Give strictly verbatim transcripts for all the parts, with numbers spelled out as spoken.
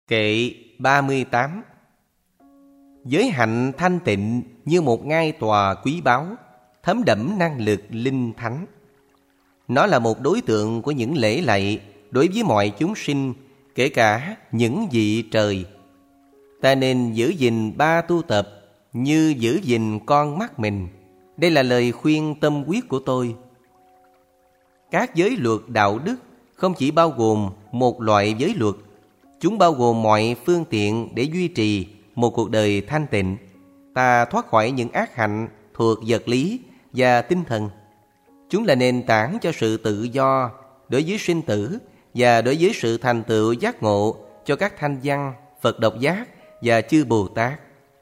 Kệ ba mươi tám. Giới hạnh thanh tịnh như một ngai tòa quý báu, thấm đẫm năng lực linh thánh. Nó là một đối tượng của những lễ lạy đối với mọi chúng sinh, kể cả những vị trời. Ta nên giữ gìn ba tu tập như giữ gìn con mắt mình. Đây là lời khuyên tâm quyết của tôi. Các giới luật đạo đức không chỉ bao gồm một loại giới luật, chúng bao gồm mọi phương tiện để duy trì một cuộc đời thanh tịnh. Ta thoát khỏi những ác hạnh thuộc vật lý và tinh thần. Chúng là nền tảng cho sự tự do đối với sinh tử và đối với sự thành tựu giác ngộ cho các thanh văn, Phật độc giác và chư Bồ Tát.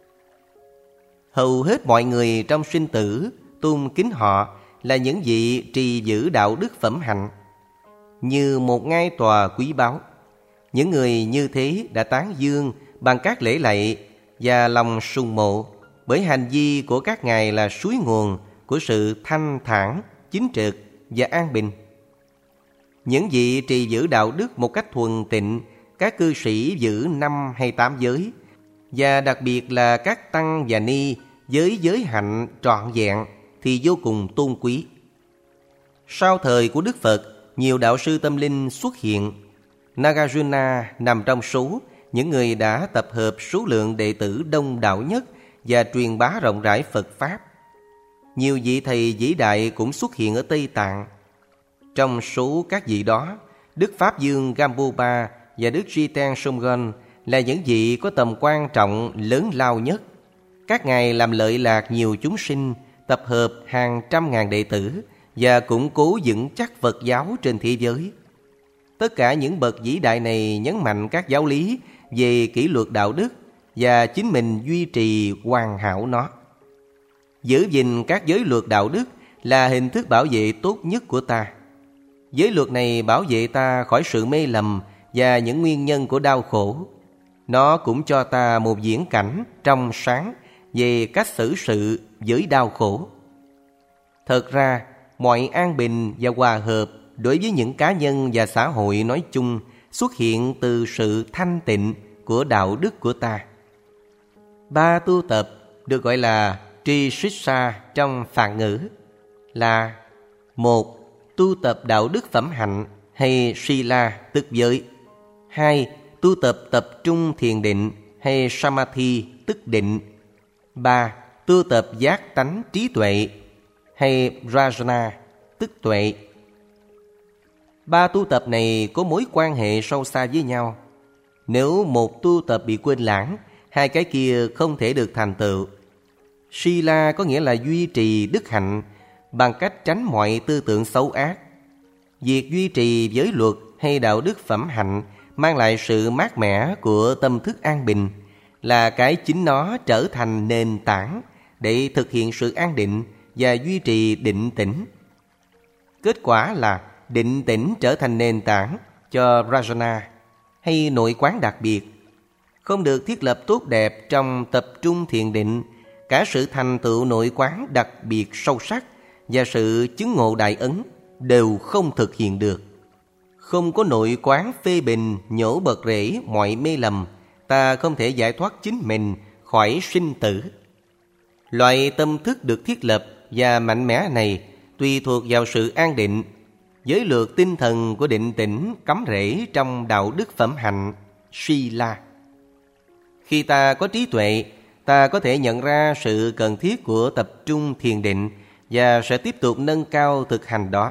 Hầu hết mọi người trong sinh tử tôn kính họ là những vị trì giữ đạo đức phẩm hạnh như một ngai tòa quý báu. Những người như thế đã tán dương bằng các lễ lạy và lòng sùng mộ, bởi hành vi của các ngài là suối nguồn của sự thanh thản, chính trực và an bình. Những vị trì giữ đạo đức một cách thuần tịnh, các cư sĩ giữ năm hay tám giới, và đặc biệt là các tăng và ni với giới hạnh trọn vẹn thì vô cùng tôn quý. Sau thời của Đức Phật, nhiều đạo sư tâm linh xuất hiện. Nagarjuna nằm trong số những người đã tập hợp số lượng đệ tử đông đảo nhất và truyền bá rộng rãi Phật Pháp. Nhiều vị thầy vĩ đại cũng xuất hiện ở Tây Tạng. Trong số các vị đó, Đức Pháp Dương Gampopa và Đức Jiten Somgon là những vị có tầm quan trọng lớn lao nhất. Các ngài làm lợi lạc nhiều chúng sinh, tập hợp hàng trăm ngàn đệ tử và củng cố vững chắc Phật giáo trên thế giới. Tất cả những bậc vĩ đại này nhấn mạnh các giáo lý về kỷ luật đạo đức và chính mình duy trì hoàn hảo nó. Giữ gìn các giới luật đạo đức là hình thức bảo vệ tốt nhất của ta. Giới luật này bảo vệ ta khỏi sự mê lầm và những nguyên nhân của đau khổ. Nó cũng cho ta một viễn cảnh trong sáng về cách xử sự với đau khổ. Thật ra, mọi an bình và hòa hợp đối với những cá nhân và xã hội nói chung xuất hiện từ sự thanh tịnh của đạo đức của ta. Ba tu tập được gọi là Trishiksa trong Phạn ngữ là: một. Tu tập đạo đức phẩm hạnh hay Sila tức giới. Hai. Tu tập tập trung thiền định hay Samadhi tức định. Ba. Tu tập giác tánh trí tuệ hay Rajna tức tuệ. Ba tu tập này có mối quan hệ sâu xa với nhau. Nếu một tu tập bị quên lãng, hai cái kia không thể được thành tựu. Sila có nghĩa là duy trì đức hạnh bằng cách tránh mọi tư tưởng xấu ác. Việc duy trì giới luật hay đạo đức phẩm hạnh mang lại sự mát mẻ của tâm thức an bình, là cái chính nó trở thành nền tảng để thực hiện sự an định và duy trì định tĩnh. Kết quả là định tĩnh trở thành nền tảng cho Rajana hay nội quán đặc biệt. Không được thiết lập tốt đẹp trong tập trung thiền định, cả sự thành tựu nội quán đặc biệt sâu sắc và sự chứng ngộ đại ấn đều không thực hiện được. Không có nội quán phê bình nhổ bật rễ mọi mê lầm, ta không thể giải thoát chính mình khỏi sinh tử. Loại tâm thức được thiết lập và mạnh mẽ này tùy thuộc vào sự an định. Giới luật tinh thần của định tĩnh cắm rễ trong đạo đức phẩm hạnh Sila. Khi ta có trí tuệ, ta có thể nhận ra sự cần thiết của tập trung thiền định và sẽ tiếp tục nâng cao thực hành đó.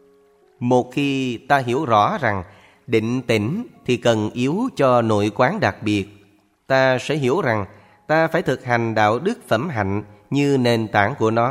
Một khi ta hiểu rõ rằng định tĩnh thì cần yếu cho nội quán đặc biệt, ta sẽ hiểu rằng ta phải thực hành đạo đức phẩm hạnh như nền tảng của nó.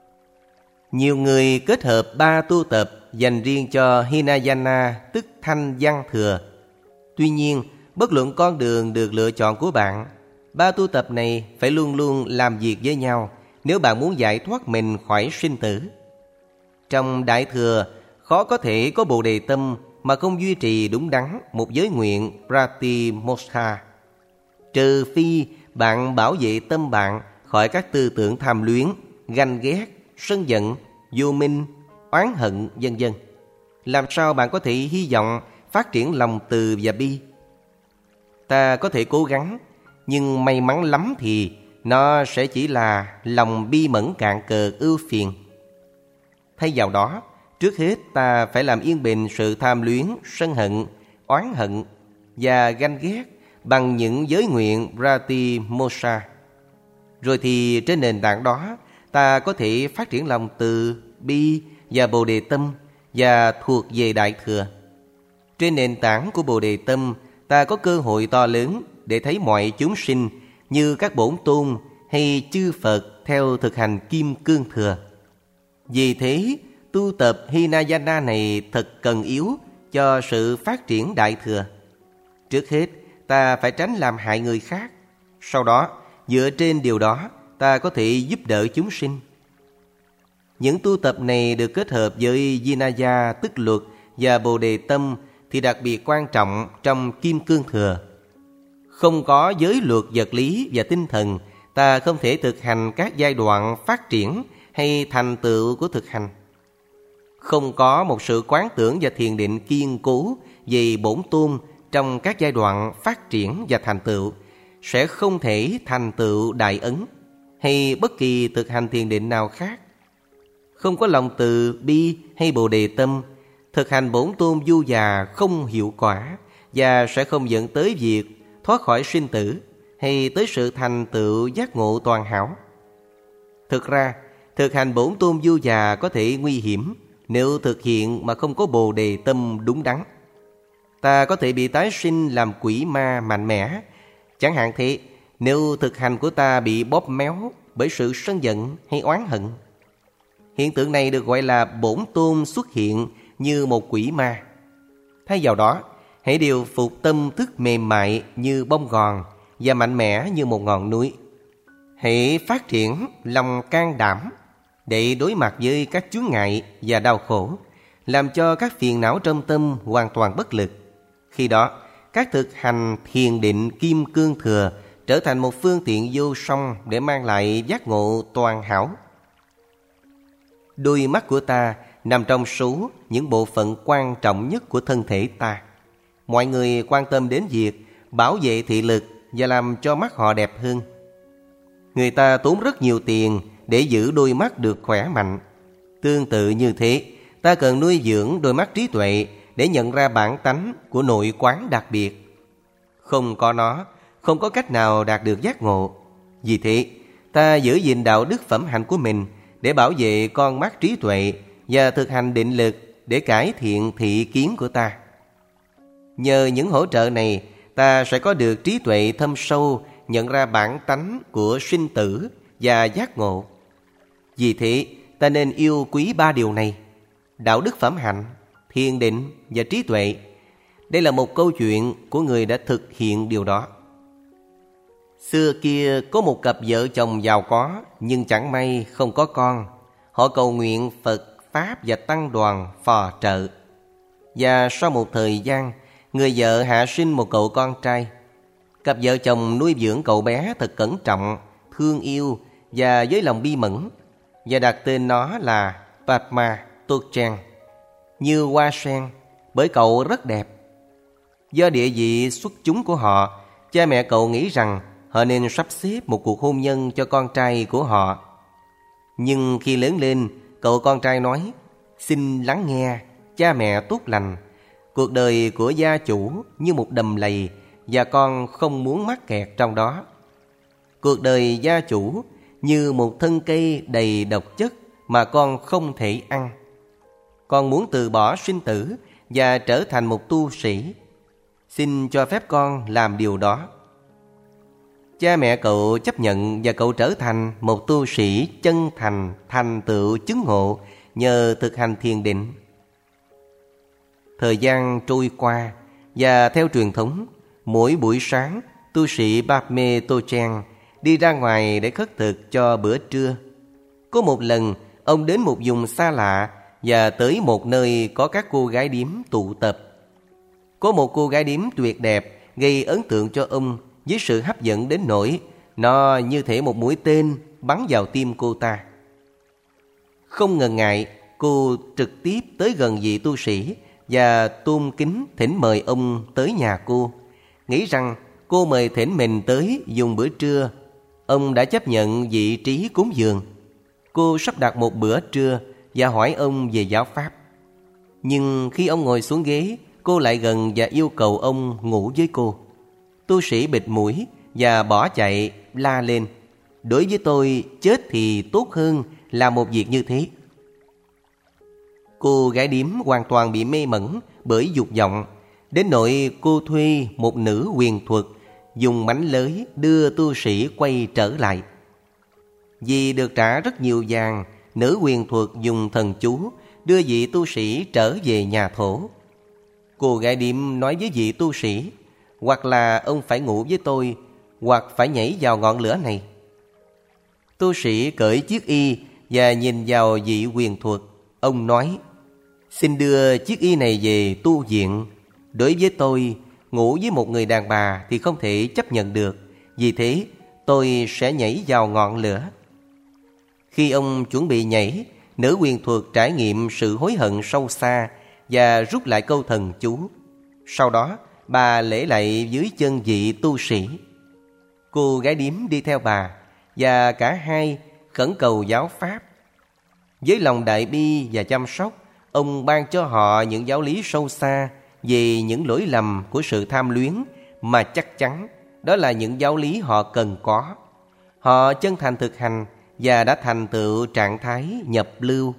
Nhiều người kết hợp ba tu tập dành riêng cho Hinayana, tức thanh văn thừa. Tuy nhiên, bất luận con đường được lựa chọn của bạn, ba tu tập này phải luôn luôn làm việc với nhau nếu bạn muốn giải thoát mình khỏi sinh tử. Trong Đại Thừa, khó có thể có Bồ Đề tâm mà không duy trì đúng đắn một giới nguyện Pratimoksa. Trừ phi bạn bảo vệ tâm bạn khỏi các tư tưởng tham luyến, ganh ghét, sân giận, vô minh, oán hận, vân vân. Làm sao bạn có thể hy vọng phát triển lòng từ và bi? ta có thể cố gắng, nhưng may mắn lắm thì nó sẽ chỉ là lòng bi mẫn cạn cờ ưu phiền. Thay vào đó, trước hết ta phải làm yên bình sự tham luyến, sân hận, oán hận và ganh ghét bằng những giới nguyện Pratimoksha. Rồi thì trên nền tảng đó, ta có thể phát triển lòng từ bi và Bồ Đề tâm và thuộc về Đại Thừa. Trên nền tảng của Bồ Đề tâm, ta có cơ hội to lớn để thấy mọi chúng sinh như các bổn tôn hay chư Phật theo thực hành Kim Cương Thừa. Vì thế, tu tập Hinayana này thật cần yếu cho sự phát triển Đại Thừa. Trước hết, ta phải tránh làm hại người khác. Sau đó, dựa trên điều đó, ta có thể giúp đỡ chúng sinh. Những tu tập này được kết hợp với Vinaya tức luật và Bồ Đề tâm thì đặc biệt quan trọng trong Kim Cương Thừa. Không có giới luật vật lý và tinh thần, ta không thể thực hành các giai đoạn phát triển hay thành tựu của thực hành. Không có một sự quán tưởng và thiền định kiên cố về bổn tôn trong các giai đoạn phát triển và thành tựu, sẽ không thể thành tựu đại ấn hay bất kỳ thực hành thiền định nào khác. Không có lòng từ bi hay Bồ Đề tâm, thực hành bổn tôn du già không hiệu quả và sẽ không dẫn tới việc thoát khỏi sinh tử hay tới sự thành tựu giác ngộ toàn hảo. Thực ra, thực hành bổn tôn du già có thể nguy hiểm nếu thực hiện mà không có Bồ Đề tâm đúng đắn. Ta có thể bị tái sinh làm quỷ ma mạnh mẽ. Chẳng hạn thế, nếu thực hành của ta bị bóp méo bởi sự sân giận hay oán hận. Hiện tượng này được gọi là bổn tôn xuất hiện như một quỷ ma. Thay vào đó, hãy điều phục tâm thức mềm mại như bông gòn và mạnh mẽ như một ngọn núi. Hãy phát triển lòng can đảm để đối mặt với các chướng ngại và đau khổ, làm cho các phiền não trong tâm hoàn toàn bất lực. Khi đó, các thực hành thiền định Kim Cương Thừa trở thành một phương tiện vô song để mang lại giác ngộ toàn hảo. Đôi mắt của ta nằm trong số những bộ phận quan trọng nhất của thân thể ta. Mọi người quan tâm đến việc bảo vệ thị lực và làm cho mắt họ đẹp hơn. Người ta tốn rất nhiều tiền để giữ đôi mắt được khỏe mạnh. Tương tự như thế, ta cần nuôi dưỡng đôi mắt trí tuệ để nhận ra bản tánh của nội quán đặc biệt. Không có nó, không có cách nào đạt được giác ngộ. Vì thế, ta giữ gìn đạo đức phẩm hạnh của mình để bảo vệ con mắt trí tuệ và thực hành định lực để cải thiện thị kiến của ta. Nhờ những hỗ trợ này, ta sẽ có được trí tuệ thâm sâu, nhận ra bản tánh của sinh tử và giác ngộ. Vì thế, ta nên yêu quý ba điều này: đạo đức phẩm hạnh, thiền định và trí tuệ. Đây là một câu chuyện của người đã thực hiện điều đó. Xưa kia có một cặp vợ chồng giàu có, nhưng chẳng may không có con. Họ cầu nguyện Phật, Pháp và Tăng đoàn phò trợ. Và sau một thời gian, người vợ hạ sinh một cậu con trai. Cặp vợ chồng nuôi dưỡng cậu bé thật cẩn trọng, thương yêu và với lòng bi mẫn, và đặt tên nó là Padma Tochen, như hoa sen, bởi cậu rất đẹp. Do địa vị xuất chúng của họ, cha mẹ cậu nghĩ rằng họ nên sắp xếp một cuộc hôn nhân cho con trai của họ. Nhưng khi lớn lên, cậu con trai nói: "Xin lắng nghe, cha mẹ tốt lành. Cuộc đời của gia chủ như một đầm lầy, và con không muốn mắc kẹt trong đó. Cuộc đời gia chủ như một thân cây đầy độc chất mà con không thể ăn. Con muốn từ bỏ sinh tử và trở thành một tu sĩ. Xin cho phép con làm điều đó." Cha mẹ cậu chấp nhận và cậu trở thành một tu sĩ chân thành, thành tựu chứng ngộ nhờ thực hành thiền định. Thời gian trôi qua, và theo truyền thống, mỗi buổi sáng, tu sĩ Padma Tochen đi ra ngoài để khất thực cho bữa trưa. Có một lần, ông đến một vùng xa lạ và tới một nơi có các cô gái điếm tụ tập. Có một cô gái điếm tuyệt đẹp gây ấn tượng cho ông với sự hấp dẫn đến nỗi nó như thể một mũi tên bắn vào tim cô ta. Không ngần ngại, cô trực tiếp tới gần vị tu sĩ và tôn kính thỉnh mời ông tới nhà cô, nghĩ rằng cô mời thỉnh mình tới dùng bữa trưa. Ông đã chấp nhận vị trí cúng dường. Cô sắp đặt một bữa trưa và hỏi ông về giáo pháp. Nhưng khi ông ngồi xuống ghế, cô lại gần và yêu cầu ông ngủ với cô. Tu sĩ bịt mũi và bỏ chạy, la lên: đối với tôi, chết thì tốt hơn là một việc như thế. Cô gái điếm hoàn toàn bị mê mẩn bởi dục vọng, đến nỗi cô thuê một nữ huyền thuật dùng mánh lới đưa tu sĩ quay trở lại. Vì được trả rất nhiều vàng, nữ huyền thuật dùng thần chú đưa vị tu sĩ trở về nhà thổ. Cô gái điếm nói với vị tu sĩ: hoặc là ông phải ngủ với tôi, hoặc phải nhảy vào ngọn lửa này. Tu sĩ cởi chiếc y và nhìn vào vị huyền thuật. Ông nói: xin đưa chiếc y này về tu viện. Đối với tôi, ngủ với một người đàn bà thì không thể chấp nhận được. Vì thế tôi sẽ nhảy vào ngọn lửa. Khi ông chuẩn bị nhảy, nữ huyền thuật trải nghiệm sự hối hận sâu xa và rút lại câu thần chú. Sau đó bà lễ lạy dưới chân vị tu sĩ. Cô gái điếm đi theo bà, và cả hai khẩn cầu giáo pháp. Với lòng đại bi và chăm sóc, ông ban cho họ những giáo lý sâu xa về những lỗi lầm của sự tham luyến, mà chắc chắn đó là những giáo lý họ cần có. Họ chân thành thực hành và đã thành tựu trạng thái nhập lưu.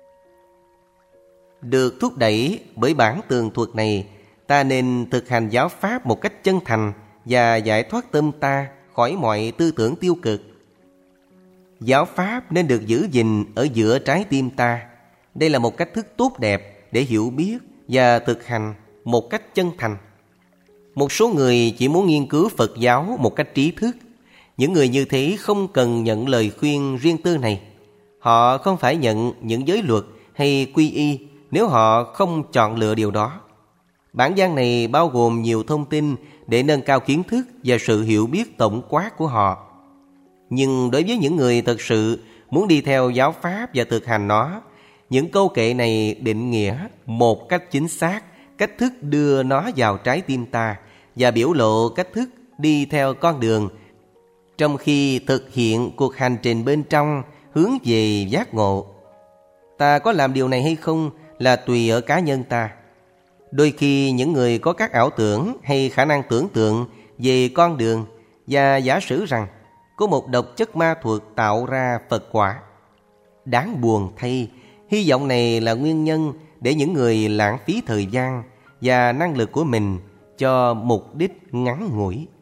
Được thúc đẩy bởi bản tường thuật này, ta nên thực hành giáo pháp một cách chân thành và giải thoát tâm ta khỏi mọi tư tưởng tiêu cực. Giáo pháp nên được giữ gìn ở giữa trái tim ta. Đây là một cách thức tốt đẹp để hiểu biết và thực hành một cách chân thành. Một số người chỉ muốn nghiên cứu Phật giáo một cách trí thức. Những người như thế không cần nhận lời khuyên riêng tư này. Họ không phải nhận những giới luật hay quy y nếu họ không chọn lựa điều đó. Bản văn này bao gồm nhiều thông tin để nâng cao kiến thức và sự hiểu biết tổng quát của họ. Nhưng đối với những người thật sự muốn đi theo giáo pháp và thực hành nó, những câu kệ này định nghĩa một cách chính xác cách thức đưa nó vào trái tim ta và biểu lộ cách thức đi theo con đường, trong khi thực hiện cuộc hành trình bên trong hướng về giác ngộ. Ta có làm điều này hay không là tùy ở cá nhân ta. Đôi khi những người có các ảo tưởng hay khả năng tưởng tượng về con đường và giả sử rằng có một độc chất ma thuật tạo ra Phật quả. Đáng buồn thay, hy vọng này là nguyên nhân để những người lãng phí thời gian và năng lực của mình cho mục đích ngắn ngủi.